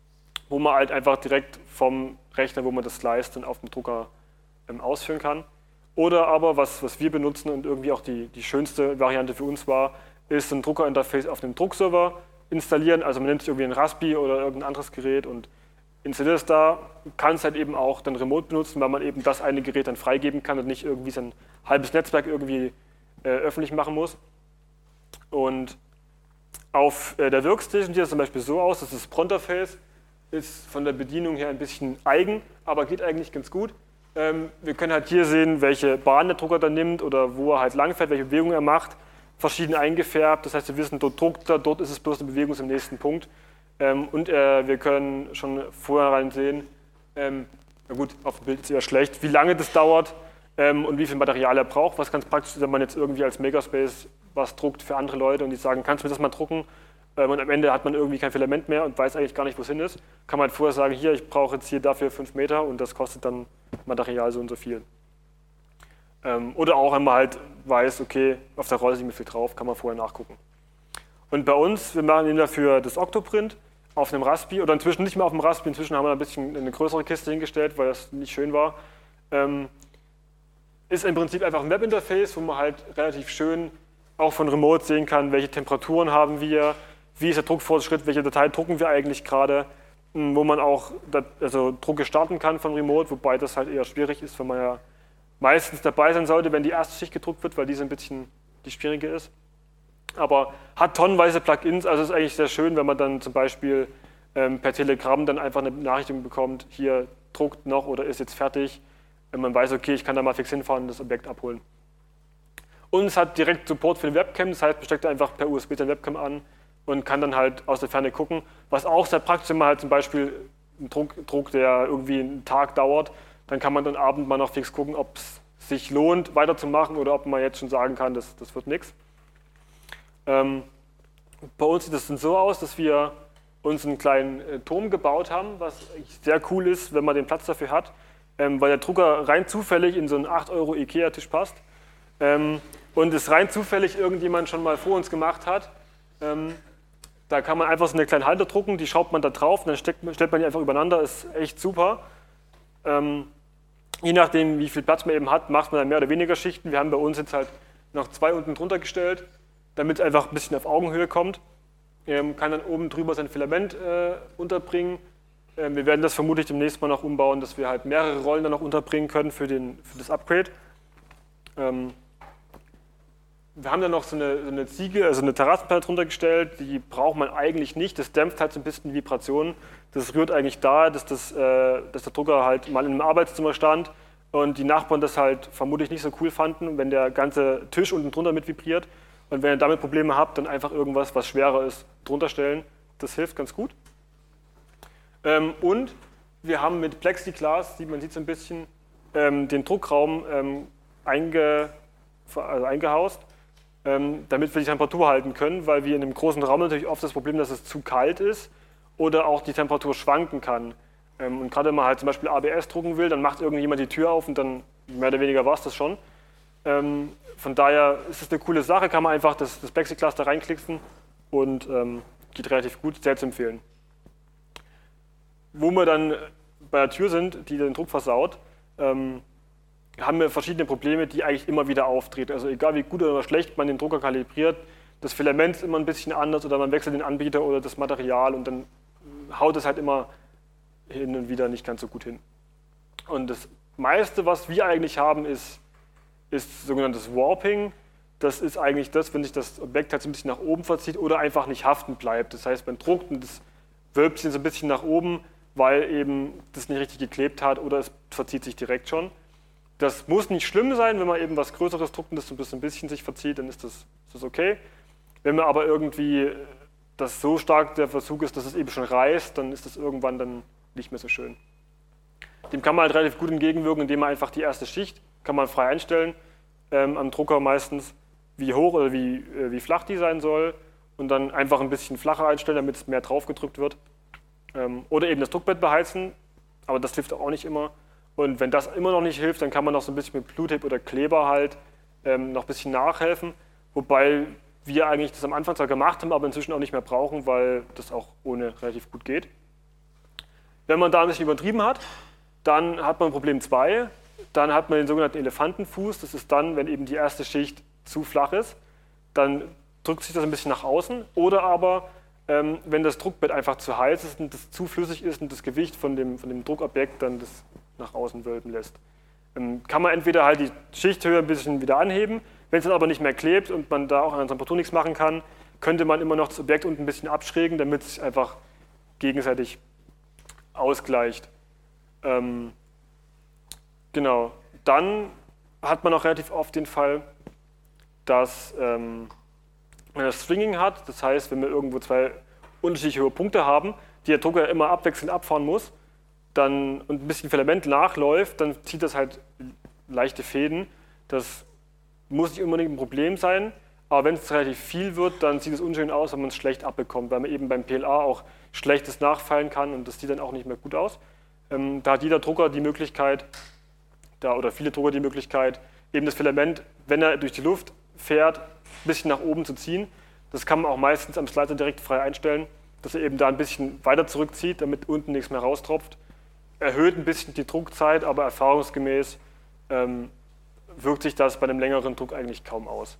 wo man halt einfach direkt vom Rechner, wo man das sliced, dann auf dem Drucker ähm, ausführen kann. Oder aber, was, was wir benutzen und irgendwie auch die, die schönste Variante für uns war, ist ein Drucker-Interface auf einem Druckserver installieren. Also man nimmt sich irgendwie ein Raspi oder irgendein anderes Gerät und installiert es da, kann es halt eben auch dann remote benutzen, weil man eben das eine Gerät dann freigeben kann und nicht irgendwie sein halbes Netzwerk irgendwie äh, öffentlich machen muss. Und auf äh, der Workstation sieht das zum Beispiel so aus, dass das Pronterface ist von der Bedienung her ein bisschen eigen, aber geht eigentlich ganz gut. Ähm, wir können halt hier sehen, welche Bahn der Drucker dann nimmt oder wo er halt langfährt, welche Bewegung er macht, verschieden eingefärbt. Das heißt, wir wissen, dort druckt er, dort ist es bloß eine Bewegung zum nächsten Punkt. Ähm, und äh, wir können schon vorher sehen, ähm, na gut, auf dem Bild ist es eher schlecht, wie lange das dauert ähm, und wie viel Material er braucht, was ganz praktisch ist, wenn man jetzt irgendwie als Makerspace was druckt für andere Leute und die sagen, kannst du mir das mal drucken? Und am Ende hat man irgendwie kein Filament mehr und weiß eigentlich gar nicht, wo es hin ist. Kann man halt vorher sagen, hier, ich brauche jetzt hier dafür fünf Meter und das kostet dann Material so und so viel. Oder auch, wenn man halt weiß, okay, auf der Rolle ist nicht mehr viel drauf, kann man vorher nachgucken. Und bei uns, wir machen eben dafür das Octoprint auf einem Raspi oder inzwischen nicht mehr auf dem Raspi, inzwischen haben wir ein bisschen eine größere Kiste hingestellt, weil das nicht schön war. Ist im Prinzip einfach ein Webinterface, wo man halt relativ schön auch von Remote sehen kann, welche Temperaturen haben wir, wie ist der Druckfortschritt, welche Datei drucken wir eigentlich gerade, wo man auch also Drucke starten kann von Remote, wobei das halt eher schwierig ist, weil man ja meistens dabei sein sollte, wenn die erste Schicht gedruckt wird, weil diese ein bisschen die schwierige ist. Aber hat tonnenweise Plugins, also ist eigentlich sehr schön, wenn man dann zum Beispiel ähm, per Telegramm dann einfach eine Benachrichtigung bekommt, hier druckt noch oder ist jetzt fertig, wenn man weiß, okay, ich kann da mal fix hinfahren und das Objekt abholen. Und es hat direkt Support für eine Webcam, das heißt, man steckt einfach per U S B seine Webcam an und kann dann halt aus der Ferne gucken, was auch sehr praktisch ist, wenn man halt zum Beispiel einen Druck, Druck, der irgendwie einen Tag dauert, dann kann man dann abend mal noch fix gucken, ob es sich lohnt, weiterzumachen oder ob man jetzt schon sagen kann, das, das wird nichts. Ähm, bei uns sieht es dann so aus, dass wir uns einen kleinen äh, Turm gebaut haben, was sehr cool ist, wenn man den Platz dafür hat, ähm, weil der Drucker rein zufällig in so einen acht Euro Ikea-Tisch passt ähm, und es rein zufällig irgendjemand schon mal vor uns gemacht hat. Ähm, da kann man einfach so eine kleine Halter drucken, die schraubt man da drauf und dann steckt, stellt man die einfach übereinander, ist echt super. Ähm, je nachdem, wie viel Platz man eben hat, macht man dann mehr oder weniger Schichten. Wir haben bei uns jetzt halt noch zwei unten drunter gestellt, damit es einfach ein bisschen auf Augenhöhe kommt. Ähm, kann dann oben drüber sein Filament äh, unterbringen. Ähm, wir werden das vermutlich demnächst mal noch umbauen, dass wir halt mehrere Rollen dann noch unterbringen können für, den, für das Upgrade. Ähm, wir haben dann noch so eine, so eine Ziegel, also eine Terrassenplatte drunter gestellt, die braucht man eigentlich nicht, das dämpft halt so ein bisschen die Vibrationen. Das rührt eigentlich daher, dass, das, äh, dass der Drucker halt mal in einem Arbeitszimmer stand und die Nachbarn das halt vermutlich nicht so cool fanden, wenn der ganze Tisch unten drunter mit vibriert. Und wenn ihr damit Probleme habt, dann einfach irgendwas, was schwerer ist, drunter stellen. Das hilft ganz gut. Ähm, und wir haben mit Plexiglas, man sieht es ein bisschen, ähm, den Druckraum ähm, einge, also eingehaust, ähm, damit wir die Temperatur halten können, weil wir in einem großen Raum natürlich oft das Problem, dass es zu kalt ist oder auch die Temperatur schwanken kann. Ähm, und gerade wenn man halt zum Beispiel A B S drucken will, dann macht irgendjemand die Tür auf und dann mehr oder weniger war es das schon. Ähm, von daher ist es eine coole Sache, kann man einfach das, das Plexiglas da reinklicken und ähm, geht relativ gut, sehr zu empfehlen. Wo wir dann bei der Tür sind, die den Druck versaut, ähm, haben wir verschiedene Probleme, die eigentlich immer wieder auftreten. Also egal wie gut oder schlecht man den Drucker kalibriert, das Filament ist immer ein bisschen anders oder man wechselt den Anbieter oder das Material und dann haut es halt immer hin und wieder nicht ganz so gut hin. Und das meiste, was wir eigentlich haben, ist, ist sogenanntes Warping. Das ist eigentlich das, wenn sich das Objekt halt so ein bisschen nach oben verzieht oder einfach nicht haften bleibt. Das heißt, man druckt und das Wölbchen so ein bisschen nach oben, weil eben das nicht richtig geklebt hat oder es verzieht sich direkt schon. Das muss nicht schlimm sein, wenn man eben was Größeres druckt und das so ein bisschen sich verzieht, dann ist das, ist das okay. Wenn man aber irgendwie das so stark der Verzug ist, dass es eben schon reißt, dann ist das irgendwann dann nicht mehr so schön. Dem kann man halt relativ gut entgegenwirken, indem man einfach die erste Schicht kann man frei einstellen, ähm, am Drucker meistens, wie hoch oder wie, äh, wie flach die sein soll und dann einfach ein bisschen flacher einstellen, damit es mehr drauf gedrückt wird. Ähm, oder eben das Druckbett beheizen, aber das hilft auch nicht immer. Und wenn das immer noch nicht hilft, dann kann man noch so ein bisschen mit Blu-Tape oder Kleber halt ähm, noch ein bisschen nachhelfen, wobei wir eigentlich das am Anfang zwar gemacht haben, aber inzwischen auch nicht mehr brauchen, weil das auch ohne relativ gut geht. Wenn man da ein bisschen übertrieben hat, dann hat man Problem zwei, dann hat man den sogenannten Elefantenfuß, das ist dann, wenn eben die erste Schicht zu flach ist, dann drückt sich das ein bisschen nach außen oder aber ähm, wenn das Druckbett einfach zu heiß ist und das zu flüssig ist und das Gewicht von dem, von dem Druckobjekt dann das nach außen wölben lässt. Ähm, kann man entweder halt die Schichthöhe ein bisschen wieder anheben, wenn es dann aber nicht mehr klebt und man da auch an der Temperatur nichts machen kann, könnte man immer noch das Objekt unten ein bisschen abschrägen, damit es sich einfach gegenseitig ausgleicht. Ähm, genau, dann hat man auch relativ oft den Fall, dass ähm, man das Stringing hat, das heißt, wenn wir irgendwo zwei unterschiedliche hohe Punkte haben, die der Drucker immer abwechselnd abfahren muss, dann und ein bisschen Filament nachläuft, dann zieht das halt leichte Fäden. Das muss nicht unbedingt ein Problem sein, aber wenn es relativ viel wird, dann sieht es unschön aus, wenn man es schlecht abbekommt, weil man eben beim P L A auch schlechtes nachfallen kann und das sieht dann auch nicht mehr gut aus. Ähm, da hat jeder Drucker die Möglichkeit, da, oder viele Drucker die Möglichkeit, eben das Filament, wenn er durch die Luft fährt, ein bisschen nach oben zu ziehen. Das kann man auch meistens am Slider direkt frei einstellen, dass er eben da ein bisschen weiter zurückzieht, damit unten nichts mehr raustropft. Erhöht ein bisschen die Druckzeit, aber erfahrungsgemäß ähm, wirkt sich das bei einem längeren Druck eigentlich kaum aus.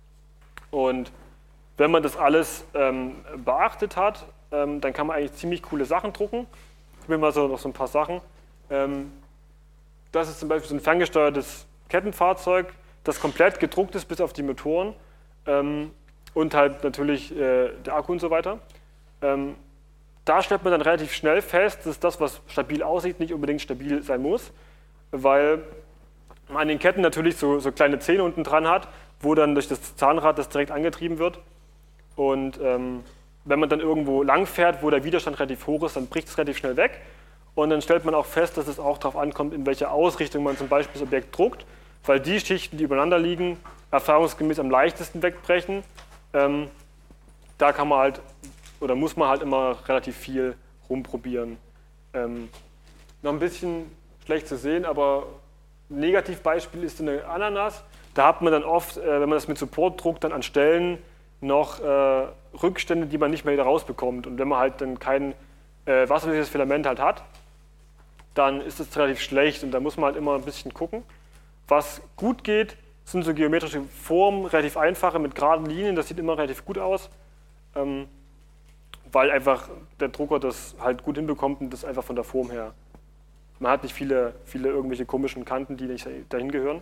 Und wenn man das alles ähm, beachtet hat, ähm, dann kann man eigentlich ziemlich coole Sachen drucken. Ich will mal so noch so ein paar Sachen. Ähm, das ist zum Beispiel so ein ferngesteuertes Kettenfahrzeug, das komplett gedruckt ist bis auf die Motoren ähm, und halt natürlich äh, der Akku und so weiter. Ähm, da stellt man dann relativ schnell fest, dass das, was stabil aussieht, nicht unbedingt stabil sein muss, weil man an den Ketten natürlich so, so kleine Zähne unten dran hat, wo dann durch das Zahnrad das direkt angetrieben wird. Und ähm, wenn man dann irgendwo lang fährt, wo der Widerstand relativ hoch ist, dann bricht es relativ schnell weg. Und dann stellt man auch fest, dass es auch darauf ankommt, in welche Ausrichtung man zum Beispiel das Objekt druckt, weil die Schichten, die übereinander liegen, erfahrungsgemäß am leichtesten wegbrechen. Ähm, da kann man halt, oder muss man halt immer relativ viel rumprobieren. Ähm, noch ein bisschen schlecht zu sehen, aber ein Negativbeispiel ist eine Ananas. Da hat man dann oft, äh, wenn man das mit Support druckt, dann an Stellen noch äh, Rückstände, die man nicht mehr wieder rausbekommt. Und wenn man halt dann kein äh, wasserlösliches Filament halt hat, dann ist das relativ schlecht und da muss man halt immer ein bisschen gucken. Was gut geht, sind so geometrische Formen, relativ einfache mit geraden Linien, das sieht immer relativ gut aus, ähm, weil einfach der Drucker das halt gut hinbekommt und das einfach von der Form her. Man hat nicht viele, viele irgendwelche komischen Kanten, die nicht dahin gehören.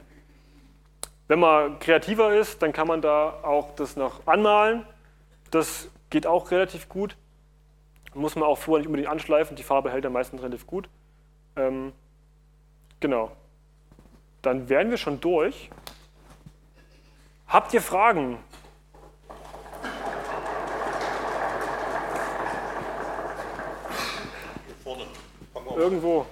Wenn man kreativer ist, dann kann man da auch das noch anmalen. Das geht auch relativ gut. Muss man auch vorher nicht unbedingt anschleifen, die Farbe hält ja meistens relativ gut. Ähm, genau. Dann wären wir schon durch. Habt ihr Fragen? irgendwo.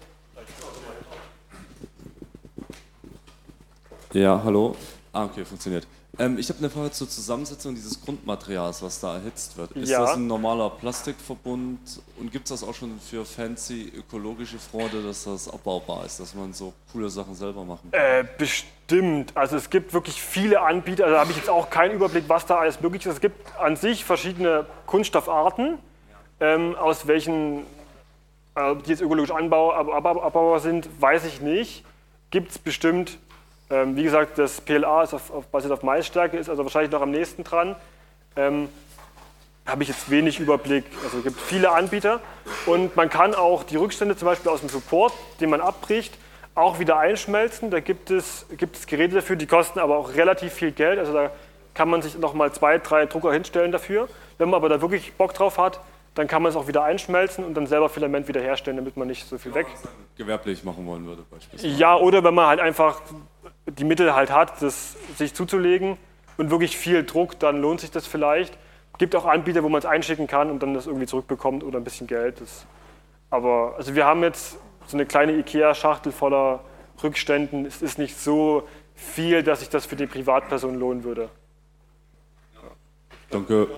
Ja, hallo. Ah, okay, funktioniert. Ähm, ich habe eine Frage zur Zusammensetzung dieses Grundmaterials, was da erhitzt wird. Ist Ja. das ein normaler Plastikverbund und gibt es das auch schon für fancy ökologische Freunde, dass das abbaubar ist, dass man so coole Sachen selber machen kann? Äh, bestimmt. Also es gibt wirklich viele Anbieter, also da habe ich jetzt auch keinen Überblick, was da alles möglich ist. Es gibt an sich verschiedene Kunststoffarten, ähm, aus welchen, äh, die jetzt ökologisch anbau, ab- ab- abbaubar sind, weiß ich nicht. Gibt es bestimmt. Ähm, wie gesagt, das P L A ist auf, auf, basiert auf Maisstärke, ist also wahrscheinlich noch am nächsten dran. Ähm, habe ich jetzt wenig Überblick. Also es gibt viele Anbieter und man kann auch die Rückstände zum Beispiel aus dem Support, den man abbricht, auch wieder einschmelzen. Da gibt es, gibt es Geräte dafür, die kosten aber auch relativ viel Geld. Also da kann man sich noch mal zwei, drei Drucker hinstellen dafür. Wenn man aber da wirklich Bock drauf hat, dann kann man es auch wieder einschmelzen und dann selber Filament wieder herstellen, damit man nicht so viel weg. Gewerblich machen wollen würde beispielsweise. Ja, oder wenn man halt einfach die Mittel halt hat, das sich zuzulegen und wirklich viel Druck, dann lohnt sich das vielleicht. Gibt auch Anbieter, wo man es einschicken kann und dann das irgendwie zurückbekommt oder ein bisschen Geld. Das, aber also wir haben jetzt so eine kleine Ikea-Schachtel voller Rückständen. Es ist nicht so viel, dass sich das für die Privatperson lohnen würde. Danke.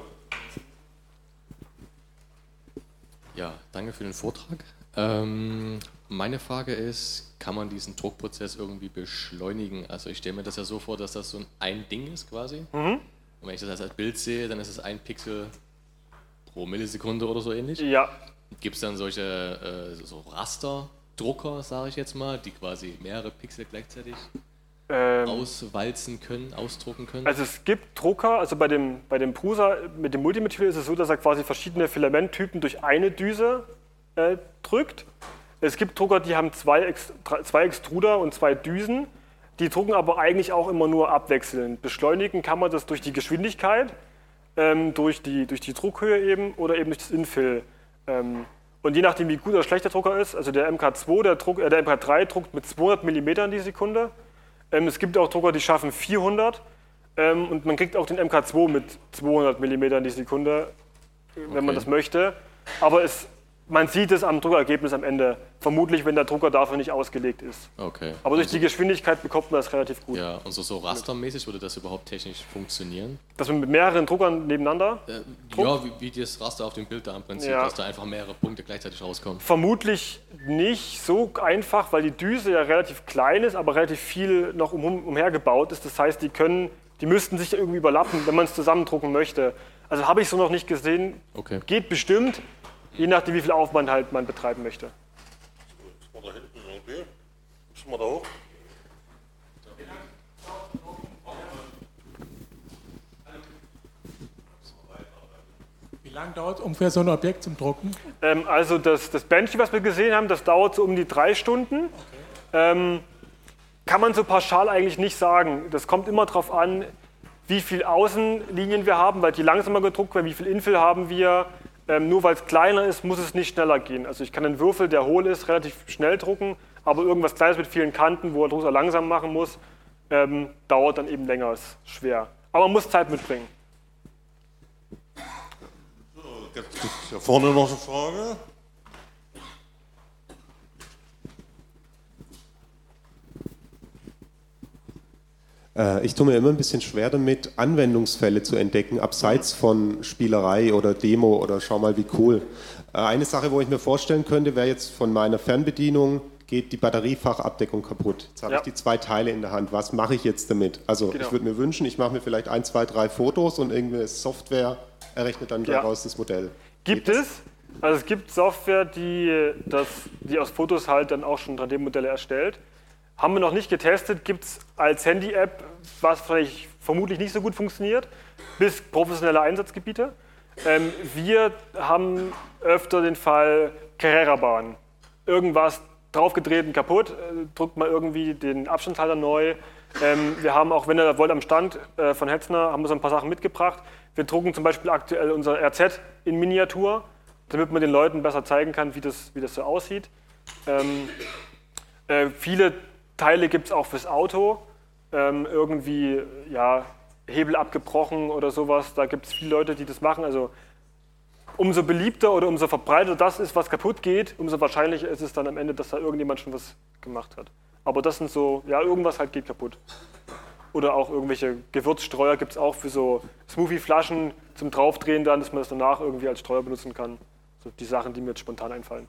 Ja, danke für den Vortrag. Ähm, meine Frage ist, kann man diesen Druckprozess irgendwie beschleunigen? Also ich stelle mir das ja so vor, dass das so ein, ein Ding ist quasi. Mhm. Und wenn ich das als Bild sehe, dann ist es ein Pixel pro Millisekunde oder so ähnlich. Ja. Gibt es dann solche äh, so Rasterdrucker, sage ich jetzt mal, die quasi mehrere Pixel gleichzeitig Ähm, auswalzen können, ausdrucken können? Also es gibt Drucker, also bei dem, bei dem Prusa mit dem Multimaterial ist es so, dass er quasi verschiedene Filamenttypen durch eine Düse äh, drückt. Es gibt Drucker, die haben zwei, Ex, zwei Extruder und zwei Düsen, die drucken aber eigentlich auch immer nur abwechselnd. Beschleunigen kann man das durch die Geschwindigkeit, ähm, durch, die, durch die Druckhöhe eben oder eben durch das Infill. Ähm, und je nachdem wie gut oder schlecht der Drucker ist, also der M K zwei, der, Druck, äh, der M K drei druckt mit zweihundert Millimeter die Sekunde. Ähm, es gibt auch Drucker, die schaffen vierhundert ähm, und man kriegt auch den M K zwei mit zweihundert Millimeter die Sekunde, wenn Okay. man das möchte. Aber es, man sieht es am Druckergebnis am Ende, vermutlich, wenn der Drucker dafür nicht ausgelegt ist. Okay. Aber durch Und so, die Geschwindigkeit bekommt man das relativ gut. ja, und so, so rastermäßig würde das überhaupt technisch funktionieren? Dass man mit mehreren Druckern nebeneinander, Äh, Druck? ja, wie, wie das Raster auf dem Bild da im Prinzip, Ja. dass da einfach mehrere Punkte gleichzeitig rauskommen. vermutlich nicht so einfach, weil die Düse ja relativ klein ist, aber relativ viel noch um, umher gebaut ist. Das heißt, die können, die müssten sich irgendwie überlappen, wenn man es zusammendrucken möchte. Also habe ich so noch nicht gesehen. Okay. Geht bestimmt, je nachdem, wie viel Aufwand halt man betreiben möchte. Ist mal da hinten irgendwie? Ist mal da hoch? Wie lange dauert es ungefähr so ein Objekt zum Drucken? Ähm, also das, das Bändchen, was wir gesehen haben, das dauert so um die drei Stunden. Ähm, kann man so pauschal eigentlich nicht sagen. Das kommt immer darauf an, wie viel Außenlinien wir haben, weil die langsamer gedruckt werden, wie viel Infill haben wir. Ähm, nur weil es kleiner ist, muss es nicht schneller gehen. Also ich kann einen Würfel, der hohl ist, relativ schnell drucken, aber irgendwas Kleines mit vielen Kanten, wo er Drucker langsam machen muss, ähm, dauert dann eben länger, ist schwer. Aber man muss Zeit mitbringen. Jetzt gibt es hier vorne noch eine Frage. Äh, Ich tue mir immer ein bisschen schwer damit, Anwendungsfälle zu entdecken, abseits von Spielerei oder Demo oder schau mal wie cool. Äh, Eine Sache, wo ich mir vorstellen könnte, wäre jetzt von meiner Fernbedienung geht die Batteriefachabdeckung kaputt. Jetzt habe Ja. ich die zwei Teile in der Hand. Was mache ich jetzt damit? Also Genau. ich würde mir wünschen, ich mache mir vielleicht ein, zwei, drei Fotos und irgendeine Software errechnet dann Ja. daraus das Modell. Gibt Geht das? es. Also es gibt Software, die, das, die aus Fotos halt dann auch schon drei D-Modelle erstellt. Haben wir noch nicht getestet, gibt es als Handy-App, was vielleicht vermutlich nicht so gut funktioniert, bis professionelle Einsatzgebiete. Ähm, wir haben öfter den Fall Carrera-Bahn. Irgendwas draufgetreten, kaputt, äh, drückt mal irgendwie den Abstandshalter neu. Ähm, wir haben auch, wenn ihr wollt, am Stand äh, von Hetzner, haben wir so ein paar Sachen mitgebracht. Wir drucken zum Beispiel aktuell unser R Z in Miniatur, damit man den Leuten besser zeigen kann, wie das, wie das so aussieht. Ähm, äh, viele Teile gibt es auch fürs Auto, ähm, irgendwie ja, Hebel abgebrochen oder sowas. Da gibt es viele Leute, die das machen. Also umso beliebter oder umso verbreiteter das ist, was kaputt geht, umso wahrscheinlicher ist es dann am Ende, dass da irgendjemand schon was gemacht hat. Aber das sind so, ja, irgendwas halt geht kaputt. Oder auch irgendwelche Gewürzstreuer gibt es auch für so Smoothie-Flaschen zum Draufdrehen dann, dass man das danach irgendwie als Streuer benutzen kann. So die Sachen, die mir jetzt spontan einfallen.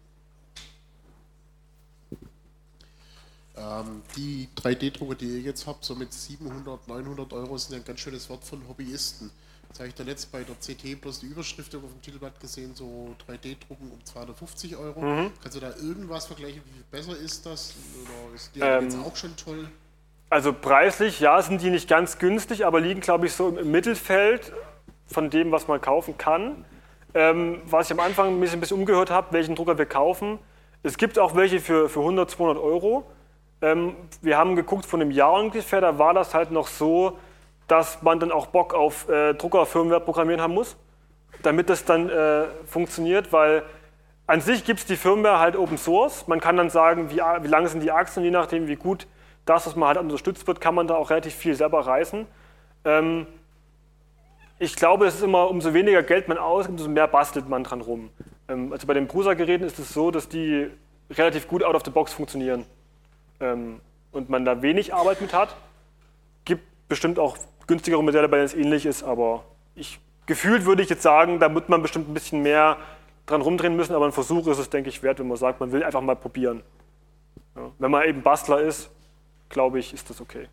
Ähm, die drei D-Drucker, die ihr jetzt habt, so mit siebenhundert, neunhundert Euro, sind ja ein ganz schönes Wort von Hobbyisten. Jetzt habe ich da letzt bei der C T bloß die Überschrift auf dem Titelblatt gesehen, so drei D-Drucken um zweihundertfünfzig Euro. Mhm. Kannst du da irgendwas vergleichen, wie viel besser ist das? Oder ist der ähm, jetzt auch schon toll? Also preislich, ja, sind die nicht ganz günstig, aber liegen, glaube ich, so im Mittelfeld von dem, was man kaufen kann. Ähm, was ich am Anfang ein bisschen, ein bisschen umgehört habe, welchen Drucker wir kaufen. Es gibt auch welche für, für hundert, zweihundert Euro. Ähm, wir haben geguckt von einem Jahr ungefähr, da war das halt noch so, dass man dann auch Bock auf äh, Drucker-Firmware programmieren haben muss, damit das dann äh, funktioniert, weil an sich gibt es die Firmware halt Open Source. Man kann dann sagen, wie, wie lang sind die Achsen, je nachdem wie gut das, was man halt unterstützt wird, kann man da auch relativ viel selber reißen. Ähm, ich glaube, es ist immer, umso weniger Geld man ausgibt, umso mehr bastelt man dran rum. Ähm, also bei den Prusa-Geräten ist es so, dass die relativ gut out of the box funktionieren. Ähm, und man da wenig Arbeit mit hat. Gibt bestimmt auch günstigere Modelle, bei denen es ähnlich ist, aber ich, gefühlt würde ich jetzt sagen, da wird man bestimmt ein bisschen mehr dran rumdrehen müssen, aber ein Versuch ist es, denke ich, wert, wenn man sagt, man will einfach mal probieren. Ja, wenn man eben Bastler ist, glaube ich, ist das okay.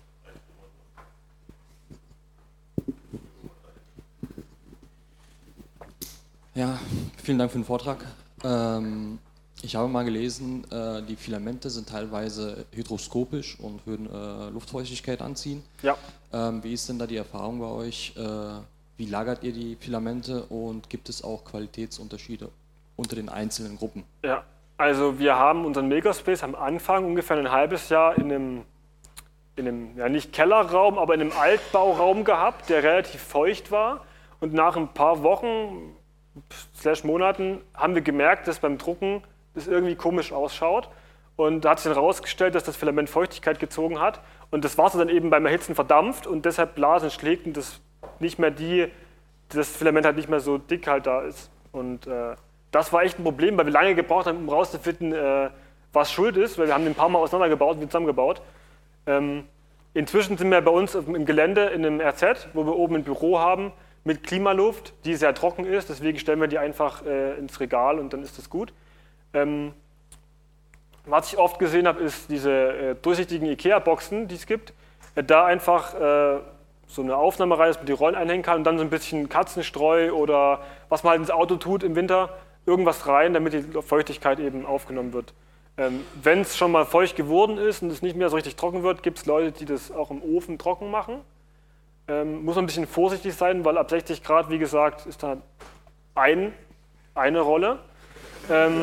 Ja, vielen Dank für den Vortrag. Ähm, ich habe mal gelesen, äh, die Filamente sind teilweise hydroskopisch und würden äh, Luftfeuchtigkeit anziehen. Ja. Ähm, wie ist denn da die Erfahrung bei euch? Äh, wie lagert ihr die Filamente und gibt es auch Qualitätsunterschiede unter den einzelnen Gruppen? Ja, also wir haben unseren Makerspace am Anfang ungefähr ein halbes Jahr in einem, in einem ja nicht Kellerraum, aber in einem Altbauraum gehabt, der relativ feucht war. Und nach ein paar Wochen, slash Monaten, haben wir gemerkt, dass beim Drucken das irgendwie komisch ausschaut. Und da hat sich dann herausgestellt, dass das Filament Feuchtigkeit gezogen hat. Und das Wasser dann eben beim Erhitzen verdampft und deshalb Blasen schlägt und das nicht mehr die, das Filament halt nicht mehr so dick halt da ist. Und äh, das war echt ein Problem, weil wir lange gebraucht haben, um rauszufinden, äh, was schuld ist, weil wir haben den ein paar Mal auseinandergebaut und zusammengebaut. Ähm, inzwischen sind wir bei uns im Gelände in einem R Z, wo wir oben ein Büro haben mit Klimaluft, die sehr trocken ist, deswegen stellen wir die einfach äh, ins Regal und dann ist das gut. Ähm, was ich oft gesehen habe, ist diese äh, durchsichtigen Ikea-Boxen, die es gibt. Äh, da einfach äh, so eine Aufnahmereihe, dass man die Rollen einhängen kann und dann so ein bisschen Katzenstreu oder was man halt ins Auto tut im Winter, irgendwas rein, damit die Feuchtigkeit eben aufgenommen wird. Ähm, wenn es schon mal feucht geworden ist und es nicht mehr so richtig trocken wird, gibt es Leute, die das auch im Ofen trocken machen. Ähm, muss man ein bisschen vorsichtig sein, weil ab sechzig Grad, wie gesagt, ist da ein, eine Rolle. Ähm,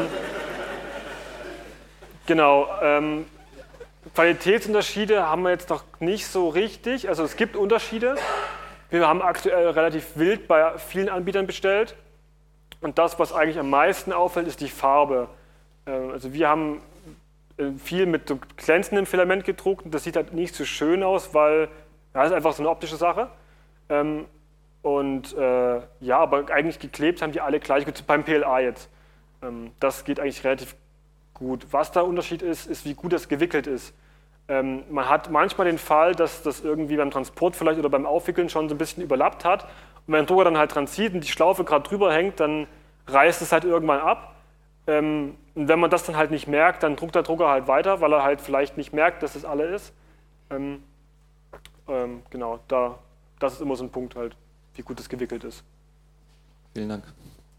genau. Ähm, Qualitätsunterschiede haben wir jetzt noch nicht so richtig. Also es gibt Unterschiede. Wir haben aktuell relativ wild bei vielen Anbietern bestellt. Und das, was eigentlich am meisten auffällt, ist die Farbe. Also wir haben viel mit so glänzendem Filament gedruckt und das sieht halt nicht so schön aus, weil ja, das ist einfach so eine optische Sache. Und äh, ja, aber eigentlich geklebt haben die alle gleich gut, beim P L A jetzt. Das geht eigentlich relativ gut. Was der Unterschied ist, ist, wie gut das gewickelt ist. Ähm, man hat manchmal den Fall, dass das irgendwie beim Transport vielleicht oder beim Aufwickeln schon so ein bisschen überlappt hat. Und wenn der Drucker dann halt dran zieht und die Schlaufe gerade drüber hängt, dann reißt es halt irgendwann ab. Ähm, und wenn man das dann halt nicht merkt, dann druckt der Drucker halt weiter, weil er halt vielleicht nicht merkt, dass das alle ist. Ähm, ähm, genau, da, das ist immer so ein Punkt halt, wie gut das gewickelt ist. Vielen Dank.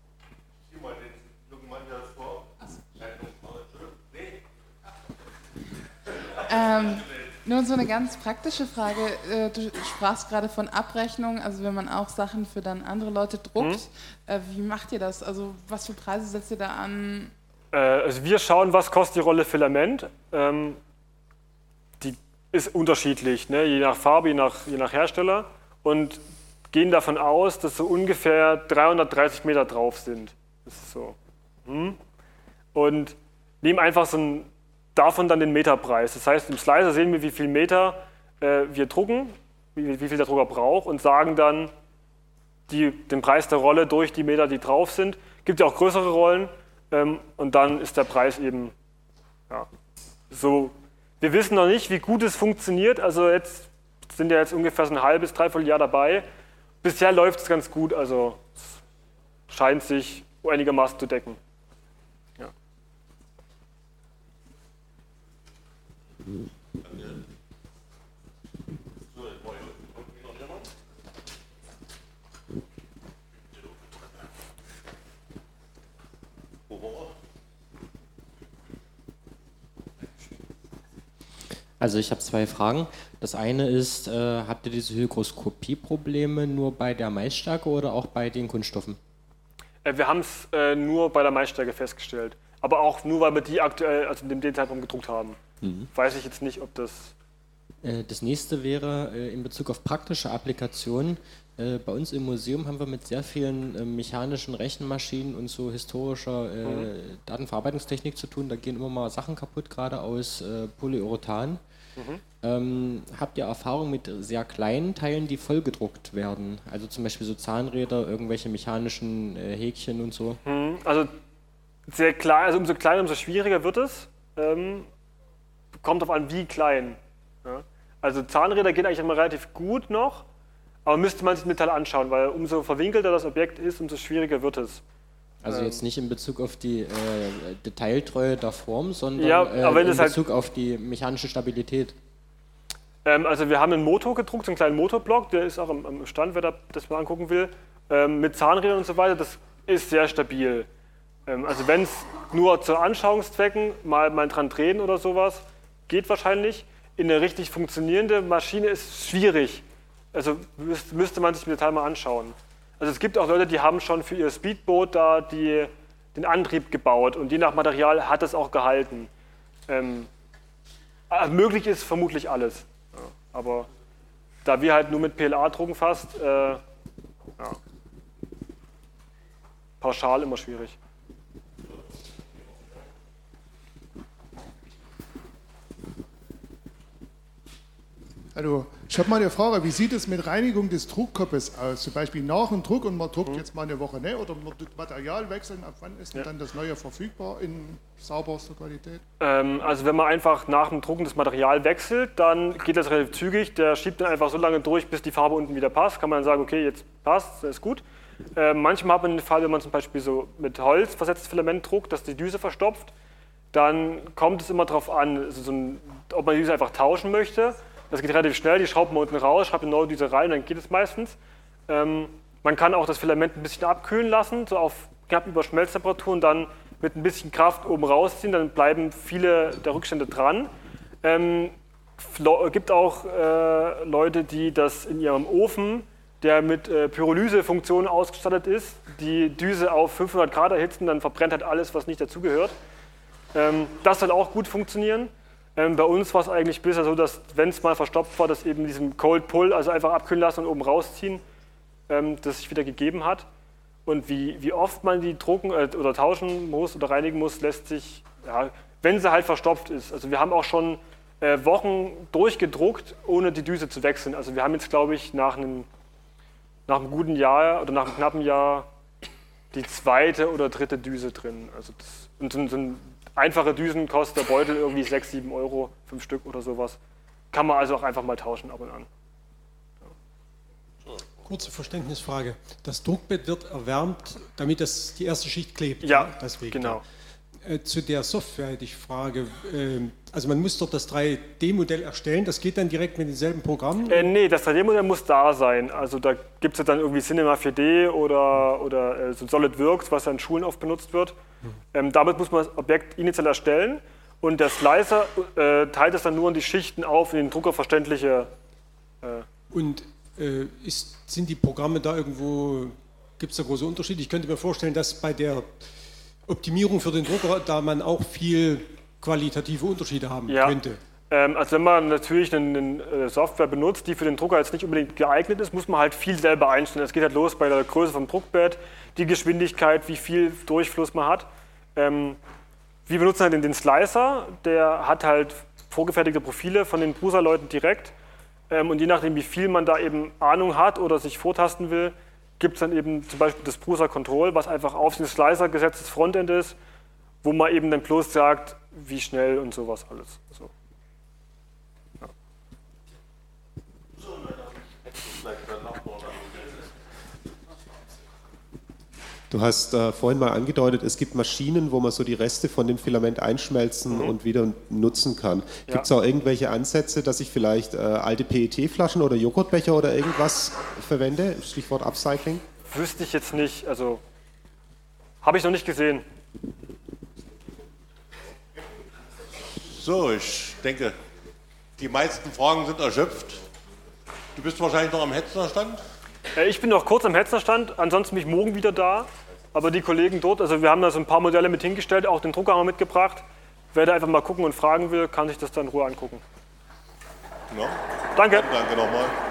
Ähm, nur so eine ganz praktische Frage. Du sprachst gerade von Abrechnung, also wenn man auch Sachen für dann andere Leute druckt. Mhm. Äh, wie macht ihr das? Also was für Preise setzt ihr da an? Äh, also wir schauen, was kostet die Rolle Filament. Ähm, die ist unterschiedlich, ne? Je nach Farbe, je nach, je nach Hersteller. Und gehen davon aus, dass so ungefähr dreihundertdreißig Meter drauf sind. Das ist so. Hm. Und nehmen einfach so ein davon dann den Meterpreis. Das heißt, im Slicer sehen wir, wie viel Meter äh, wir drucken, wie, wie viel der Drucker braucht und sagen dann, die, den Preis der Rolle durch die Meter, die drauf sind. Gibt ja auch größere Rollen ähm, und dann ist der Preis eben ja, so. Wir wissen noch nicht, wie gut es funktioniert. Also jetzt sind ja jetzt ungefähr so ein halbes, dreiviertel Jahr dabei. Bisher läuft es ganz gut, also es scheint sich einigermaßen zu decken. Ja. Also ich habe zwei Fragen. Das eine ist, äh, habt ihr diese Hygroskopie-Probleme nur bei der Maisstärke oder auch bei den Kunststoffen? Äh, wir haben es äh, nur bei der Maisstärke festgestellt. Aber auch nur, weil wir die aktuell, also in dem Zeitraum gedruckt haben. Mhm. Weiß ich jetzt nicht, ob das... Äh, das nächste wäre äh, in Bezug auf praktische Applikationen. Äh, bei uns im Museum haben wir mit sehr vielen äh, mechanischen Rechenmaschinen und so historischer äh, mhm. Datenverarbeitungstechnik zu tun. Da gehen immer mal Sachen kaputt, gerade aus äh, Polyurethan. Mhm. Ähm, habt ihr Erfahrung mit sehr kleinen Teilen, die vollgedruckt werden? Also zum Beispiel so Zahnräder, irgendwelche mechanischen äh, Häkchen und so? Mhm. Also sehr klein, also umso kleiner, umso schwieriger wird es. Ähm, kommt darauf an, wie klein. Ja? Also Zahnräder gehen eigentlich immer relativ gut noch, aber müsste man sich das Metall anschauen, weil umso verwinkelter das Objekt ist, umso schwieriger wird es. Also jetzt nicht in Bezug auf die äh, Detailtreue der Form, sondern ja, äh, in Bezug halt auf die mechanische Stabilität. Ähm, also wir haben einen Motor gedruckt, so einen kleinen Motorblock, der ist auch am, am Stand, wer da, das mal angucken will, ähm, mit Zahnrädern und so weiter, das ist sehr stabil. Ähm, also wenn es nur zu Anschauungszwecken mal, mal dran drehen oder sowas, geht wahrscheinlich. In eine richtig funktionierende Maschine ist es schwierig. Also müsste man sich im Detail mal anschauen. Also es gibt auch Leute, die haben schon für ihr Speedboot da die, den Antrieb gebaut und je nach Material hat es auch gehalten. Ähm, also möglich ist vermutlich alles. Ja, aber da wir halt nur mit P L A drucken fast, äh, ja, pauschal immer schwierig. Hallo, ich habe mal eine Frage, wie sieht es mit Reinigung des Druckkoppes aus? Zum Beispiel nach dem Druck und man druckt jetzt mal eine Woche, ne? Oder man tut Material wechseln, ab wann ist denn ja. dann das neue verfügbar in sauberster Qualität? Ähm, also wenn man einfach nach dem Drucken das Material wechselt, dann geht das relativ zügig. Der schiebt dann einfach so lange durch, bis die Farbe unten wieder passt. Kann man dann sagen, okay, jetzt passt, das ist gut. Äh, manchmal hat man den Fall, wenn man zum Beispiel so mit Holz versetztes Filament druckt, dass die Düse verstopft, dann kommt es immer darauf an, also so ein, ob man die Düse einfach tauschen möchte. Das geht relativ schnell, die schraubt man unten raus, schraubt eine neue Düse rein, dann geht es meistens. Ähm, man kann auch das Filament ein bisschen abkühlen lassen, so auf knapp über Schmelztemperatur und dann mit ein bisschen Kraft oben rausziehen, dann bleiben viele der Rückstände dran. Ähm, gibt auch äh, Leute, die das in ihrem Ofen, der mit äh, Pyrolysefunktionen ausgestattet ist, die Düse auf fünfhundert Grad erhitzen, dann verbrennt halt alles, was nicht dazugehört. Ähm, das soll auch gut funktionieren. Ähm, bei uns war es eigentlich bisher so, dass, wenn es mal verstopft war, dass eben diesem Cold Pull, also einfach abkühlen lassen und oben rausziehen, ähm, das sich wieder gegeben hat. Und wie, wie oft man die drucken äh, oder tauschen muss oder reinigen muss, lässt sich, ja, wenn sie halt verstopft ist. Also wir haben auch schon äh, Wochen durchgedruckt, ohne die Düse zu wechseln. Also wir haben jetzt, glaube ich, nach einem, nach einem guten Jahr oder nach einem knappen Jahr die zweite oder dritte Düse drin. Also das, und so, so ein einfache Düsen kostet der Beutel irgendwie sechs, sieben Euro, fünf Stück oder sowas. Kann man also auch einfach mal tauschen ab und an. Kurze Verständnisfrage. Das Druckbett wird erwärmt, damit das die erste Schicht klebt. Ja, deswegen. genau. Äh, zu der Software hätte ich Frage. Äh, also man muss dort das drei D Modell erstellen, das geht dann direkt mit denselben Programmen? Äh, nee, das drei D Modell muss da sein. Also da gibt es ja dann irgendwie Cinema vier D oder, oder äh, so SolidWorks, was ja in Schulen oft benutzt wird. Hm. Ähm, damit muss man das Objekt initial erstellen und der Slicer äh, teilt es dann nur in die Schichten auf, in den druckerverständliche. Äh, und äh, ist, sind die Programme da irgendwo, gibt es da große Unterschiede? Ich könnte mir vorstellen, dass bei der Optimierung für den Drucker, da man auch viel qualitative Unterschiede haben ja. könnte. Ähm, also wenn man natürlich eine, eine Software benutzt, die für den Drucker jetzt nicht unbedingt geeignet ist, muss man halt viel selber einstellen. Es geht halt los bei der Größe vom Druckbett, die Geschwindigkeit, wie viel Durchfluss man hat. Ähm, wir benutzen halt den, den Slicer, der hat halt vorgefertigte Profile von den Prusa-Leuten direkt. Ähm, und je nachdem, wie viel man da eben Ahnung hat oder sich vortasten will, gibt es dann eben zum Beispiel das Prusa Control, was einfach auf den Slicer gesetztes Frontend ist, wo man eben dann bloß sagt, wie schnell und sowas alles. So. Ja. Du hast äh, vorhin mal angedeutet, es gibt Maschinen, wo man so die Reste von dem Filament einschmelzen mhm. und wieder nutzen kann. Ja. Gibt es auch irgendwelche Ansätze, dass ich vielleicht äh, alte P E T-Flaschen oder Joghurtbecher oder irgendwas verwende? Stichwort Upcycling? Wüsste ich jetzt nicht. Also habe ich noch nicht gesehen. So, ich denke, die meisten Fragen sind erschöpft. Du bist wahrscheinlich noch am Hetznerstand? Ich bin noch kurz am Hetznerstand, ansonsten bin ich morgen wieder da. Aber die Kollegen dort, also wir haben da so ein paar Modelle mit hingestellt, auch den Drucker haben wir mitgebracht. Wer da einfach mal gucken und fragen will, kann sich das dann in Ruhe angucken. Ja. Danke. Danke nochmal.